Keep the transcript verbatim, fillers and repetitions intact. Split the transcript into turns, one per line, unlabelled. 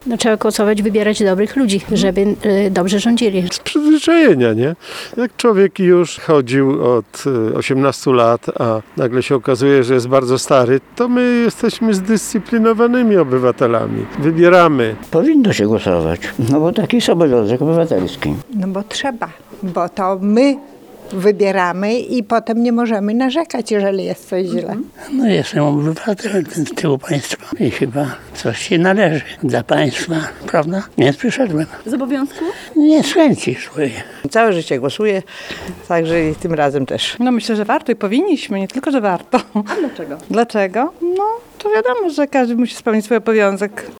No, trzeba głosować, wybierać dobrych ludzi, żeby y, dobrze rządzili.
Z przyzwyczajenia, nie? Jak człowiek już chodził od y, osiemnastu lat, a nagle się okazuje, że jest bardzo stary, to my jesteśmy zdyscyplinowanymi obywatelami. Wybieramy.
Powinno się głosować, no bo taki jest obowiązek obywatelski.
No bo trzeba, bo to my wybieramy i potem nie możemy narzekać, jeżeli jest coś źle.
No jestem obywatelem z tyłu państwa i chyba coś się należy dla państwa, prawda? Więc przyszedłem.
Z obowiązku?
Nie z chęci swojej.
Całe życie głosuję, także i tym razem też.
No myślę, że warto i powinniśmy, nie tylko, że warto.
A dlaczego?
Dlaczego? No to wiadomo, że każdy musi spełnić swój obowiązek.